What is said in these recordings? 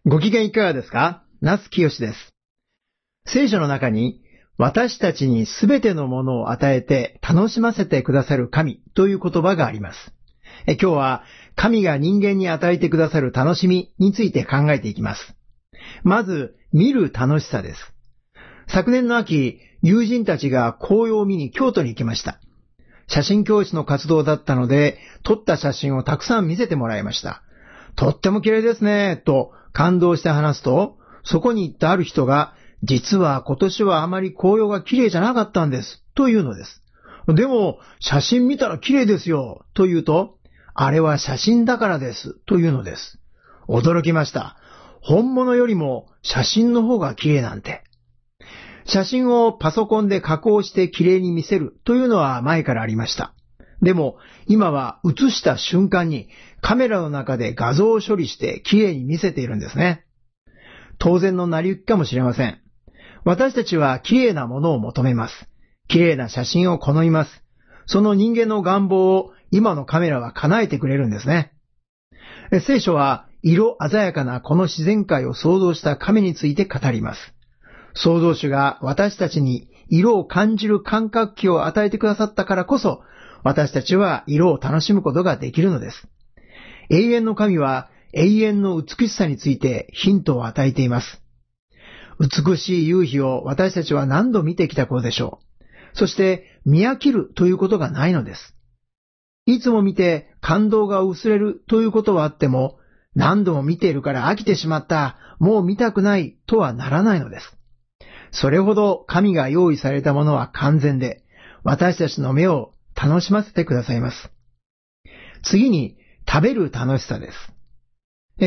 ご機嫌いかがですか？那須清です。聖書の中に、私たちにすべてのものを与えて楽しませてくださる神という言葉があります。今日は神が人間に与えてくださる楽しみについて考えていきます。まず、見る楽しさです。昨年の秋、友人たちが紅葉を見に京都に行きました。写真教室の活動だったので、撮った写真をたくさん見せてもらいました。とっても綺麗ですね、と感動して話すと、そこに行ったある人が、実は今年はあまり紅葉が綺麗じゃなかったんです、というのです。でも、写真見たら綺麗ですよ、と言うと、あれは写真だからです、というのです。驚きました。本物よりも写真の方が綺麗なんて。写真をパソコンで加工して綺麗に見せるというのは前からありました。でも今は写した瞬間にカメラの中で画像を処理して綺麗に見せているんですね。当然の成り行きかもしれません。私たちは綺麗なものを求めます。綺麗な写真を好みます。その人間の願望を今のカメラは叶えてくれるんですね。聖書は色鮮やかなこの自然界を創造した神について語ります。創造主が私たちに色を感じる感覚器を与えてくださったからこそ、私たちは色を楽しむことができるのです。永遠の神は永遠の美しさについてヒントを与えています。美しい夕日を私たちは何度見てきたことでしょう。そして見飽きるということがないのです。いつも見て感動が薄れるということはあっても、何度も見ているから飽きてしまった、もう見たくないとはならないのです。それほど神が用意されたものは完全で、私たちの目を楽しませてくださいます。次に、食べる楽しさです。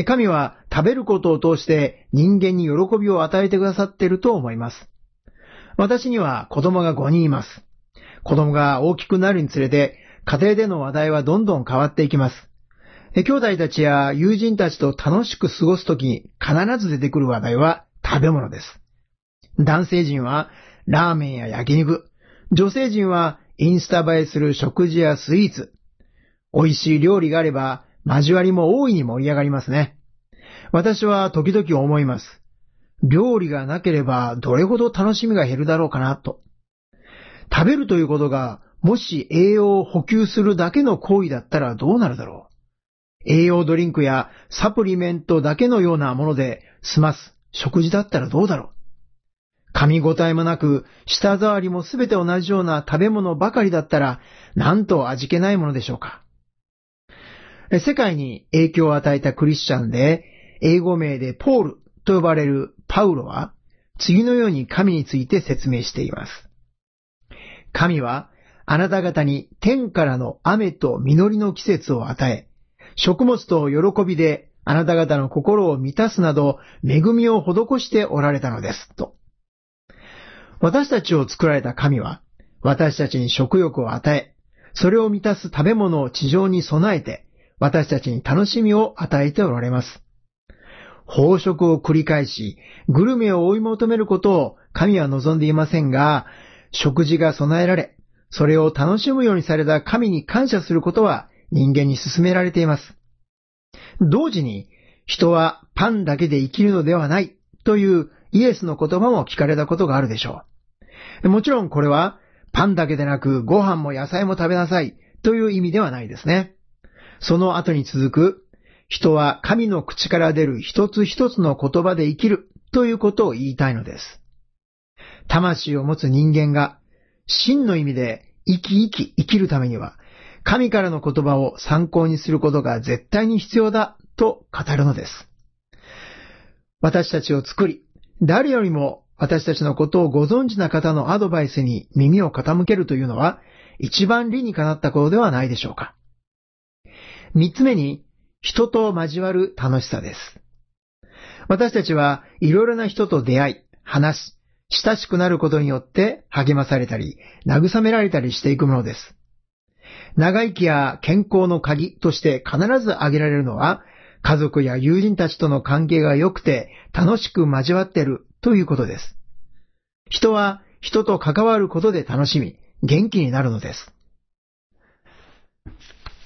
神は食べることを通して人間に喜びを与えてくださっていると思います。私には子供が5人います。子供が大きくなるにつれて、家庭での話題はどんどん変わっていきます。兄弟たちや友人たちと楽しく過ごすときに必ず出てくる話題は食べ物です。男性陣はラーメンや焼肉、女性陣はインスタ映えする食事やスイーツ。美味しい料理があれば交わりも大いに盛り上がりますね。私は時々思います。料理がなければどれほど楽しみが減るだろうかなと。食べるということがもし栄養を補給するだけの行為だったらどうなるだろう。栄養ドリンクやサプリメントだけのようなもので済ます食事だったらどうだろう。噛み応えもなく、舌触りもすべて同じような食べ物ばかりだったら、なんと味気ないものでしょうか。世界に影響を与えたクリスチャンで、英語名でポールと呼ばれるパウロは、次のように神について説明しています。神は、あなた方に天からの雨と実りの季節を与え、食物と喜びであなた方の心を満たすなど、恵みを施しておられたのです、と。私たちを作られた神は、私たちに食欲を与え、それを満たす食べ物を地上に備えて、私たちに楽しみを与えておられます。飽食を繰り返し、グルメを追い求めることを神は望んでいませんが、食事が備えられ、それを楽しむようにされた神に感謝することは人間に勧められています。同時に、人はパンだけで生きるのではないというイエスの言葉も聞かれたことがあるでしょう。もちろんこれはパンだけでなくご飯も野菜も食べなさいという意味ではないですね。その後に続く人は神の口から出る一つ一つの言葉で生きるということを言いたいのです。魂を持つ人間が真の意味で生きるためには神からの言葉を参考にすることが絶対に必要だと語るのです。私たちを作り、誰よりも私たちのことをご存知な方のアドバイスに耳を傾けるというのは一番理にかなったことではないでしょうか。三つ目に、人と交わる楽しさです。私たちはいろいろな人と出会い、話し、親しくなることによって励まされたり、慰められたりしていくものです。長生きや健康の鍵として必ず挙げられるのは、家族や友人たちとの関係が良くて楽しく交わっているということです。人は人と関わることで楽しみ、元気になるのです。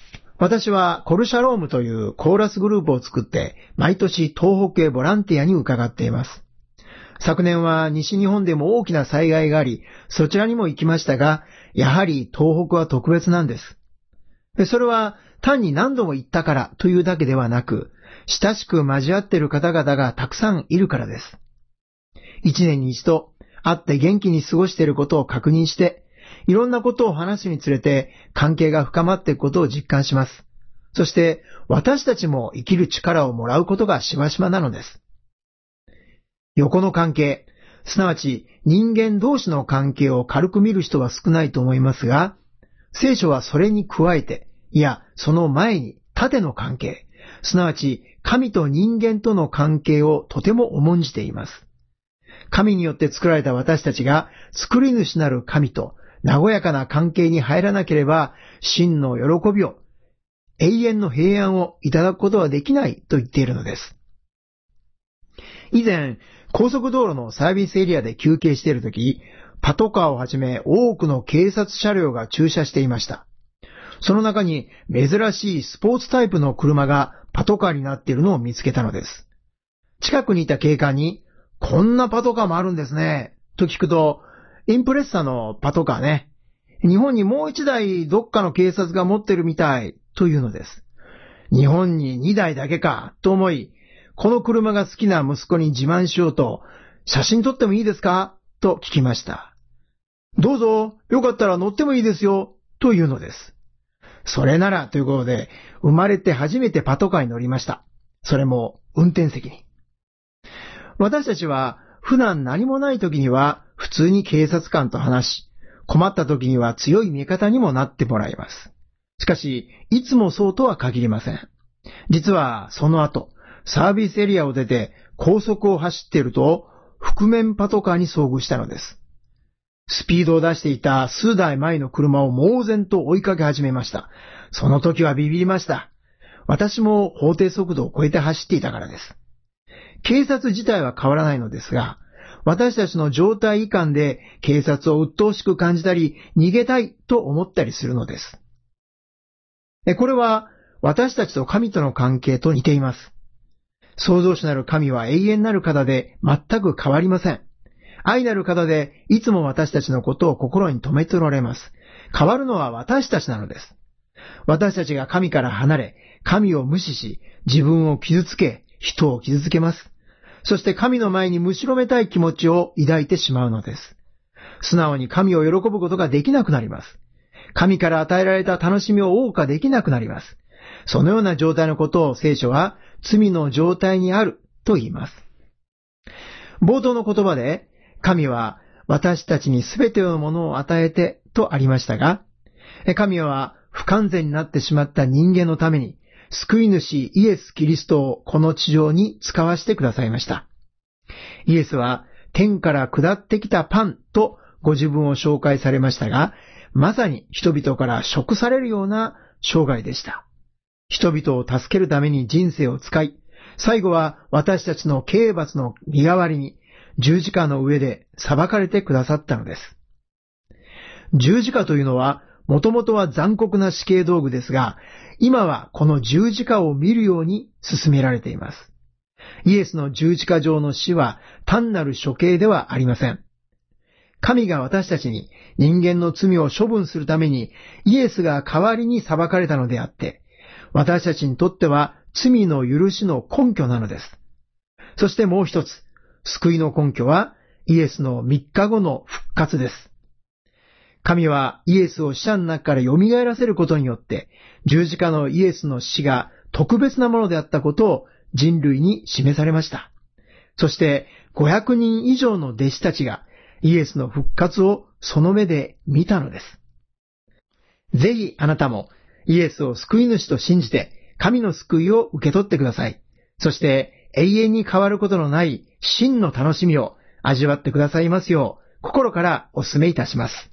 私はコルシャロームというコーラスグループを作って毎年東北へボランティアに伺っています。昨年は西日本でも大きな災害があり、そちらにも行きましたが、やはり東北は特別なんです。それは単に何度も行ったからというだけではなく、親しく交わっている方々がたくさんいるからです。一年に一度会って元気に過ごしていることを確認して、いろんなことを話すにつれて関係が深まっていくことを実感します。そして私たちも生きる力をもらうことがしばしばなのです。横の関係、すなわち人間同士の関係を軽く見る人は少ないと思いますが、聖書はそれに加えて、いやその前に縦の関係、すなわち神と人間との関係をとても重んじています。神によって作られた私たちが作り主なる神と和やかな関係に入らなければ真の喜びを、永遠の平安をいただくことはできないと言っているのです。以前、高速道路のサービスエリアで休憩しているとき、パトカーをはじめ多くの警察車両が駐車していました。その中に珍しいスポーツタイプの車がパトカーになっているのを見つけたのです。近くにいた警官に、こんなパトカーもあるんですね、と聞くと、インプレッサのパトカーね。日本にもう一台どっかの警察が持ってるみたい、というのです。日本に2台だけか、と思い、この車が好きな息子に自慢しようと、写真撮ってもいいですかと聞きました。どうぞ、よかったら乗ってもいいですよ、というのです。それならということで、生まれて初めてパトカーに乗りました。それも運転席に。私たちは普段何もない時には普通に警察官と話し、困った時には強い味方にもなってもらいます。しかし、いつもそうとは限りません。実はその後、サービスエリアを出て高速を走っていると、覆面パトカーに遭遇したのです。スピードを出していた数台前の車を猛然と追いかけ始めました。その時はビビりました。私も法定速度を超えて走っていたからです。警察自体は変わらないのですが、私たちの状態以下で警察を鬱陶しく感じたり、逃げたいと思ったりするのです。これは私たちと神との関係と似ています。創造主なる神は永遠なる方で全く変わりません。愛なる方でいつも私たちのことを心に留めておられます。変わるのは私たちなのです。私たちが神から離れ、神を無視し、自分を傷つけ、人を傷つけます。そして神の前にむしろめたい気持ちを抱いてしまうのです。素直に神を喜ぶことができなくなります。神から与えられた楽しみを謳歌できなくなります。そのような状態のことを聖書は罪の状態にあると言います。冒頭の言葉で、神は私たちにすべてのものを与えてとありましたが、神は不完全になってしまった人間のために、救い主イエス・キリストをこの地上に使わせてくださいました。イエスは天から下ってきたパンとご自分を紹介されましたが、まさに人々から食されるような生涯でした。人々を助けるために人生を使い、最後は私たちの刑罰の身代わりに十字架の上で裁かれてくださったのです。十字架というのは、もともとは残酷な死刑道具ですが、今はこの十字架を見るように進められています。イエスの十字架上の死は単なる処刑ではありません。神が私たちに人間の罪を処分するためにイエスが代わりに裁かれたのであって、私たちにとっては罪の許しの根拠なのです。そしてもう一つ、救いの根拠はイエスの3日後の復活です。神はイエスを死者の中から蘇らせることによって、十字架のイエスの死が特別なものであったことを人類に示されました。そして500人以上の弟子たちがイエスの復活をその目で見たのです。ぜひあなたもイエスを救い主と信じて神の救いを受け取ってください。そして永遠に変わることのない真の楽しみを味わってくださいますよう心からお勧めいたします。